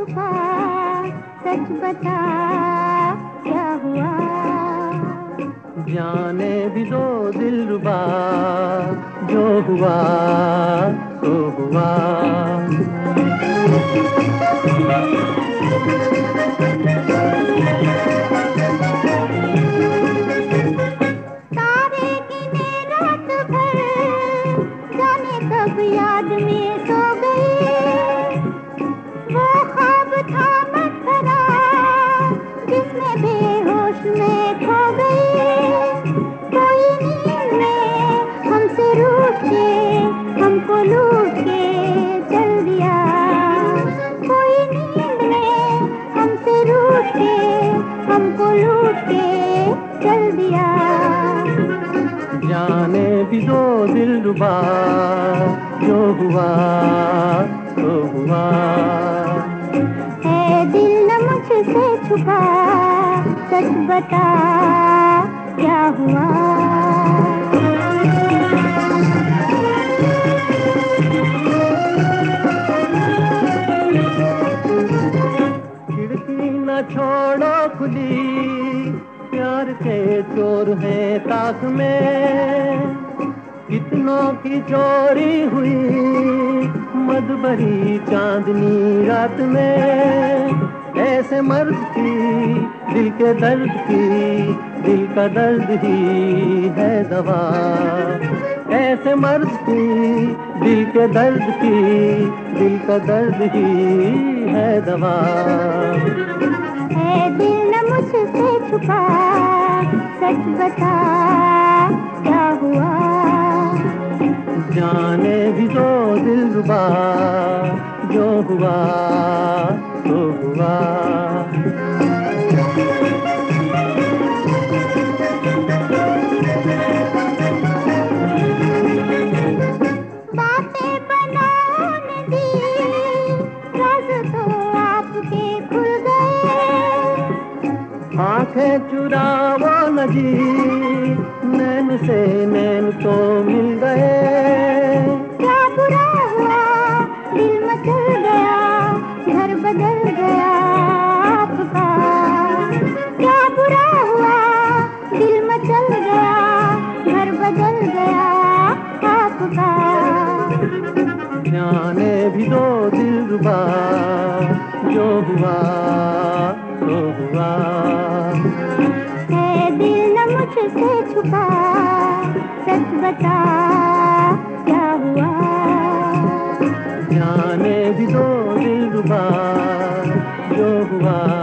छुपा, सच बता क्या हुआ। जाने भी दो दिलरुबा, जो हुआ तो हुआ। तारे गिने रात भर, जाने कब याद में सो गए। वो ख्वाब था मसखरा, जिसमें बेहोश में खो गए। कोई नींद में हमसे रूठ के, हमको लूट के चल दिया। कोई नींद में हमसे रूठ के, हमको लूट के चल दिया। जाने भी दो दिलरुबा, जो हुआ तो हुआ। है दिल न मुझसे छुपा, सच बता क्या हुआ। खिड़की न छोड़ो खुली, प्यार के चोर हैं ताक में। कितनों की चोरी हुई मधुबरी चांदनी रात में। ऐसे मर्द की दिल के दर्द की, दिल का दर्द ही है दवा। ऐसे मर्द की दिल के दर्द की, दिल का दर्द ही है दवा। है दिल न मुझसे छुपा, सच बता क्या हुआ। जाने भी दो दिलरुबा, जो हुआ तो हुआ। बातें बनाओ न दी, राज तो आपके खुल गए। आंखें चुरावो न जी, नैन से नैन तो मिल गए। क्या बुरा हुआ, दिल मचल गया, घर बदल गया आपका। क्या बुरा हुआ, दिल मचल गया, घर बदल गया आपका। जाने भी दो दिलरुबा, जो हुआ तो हुआ। है दिल न मुझसे छुपा, सच बता क्या हुआ। जाने भी दो दिलरुबा, जो हुआ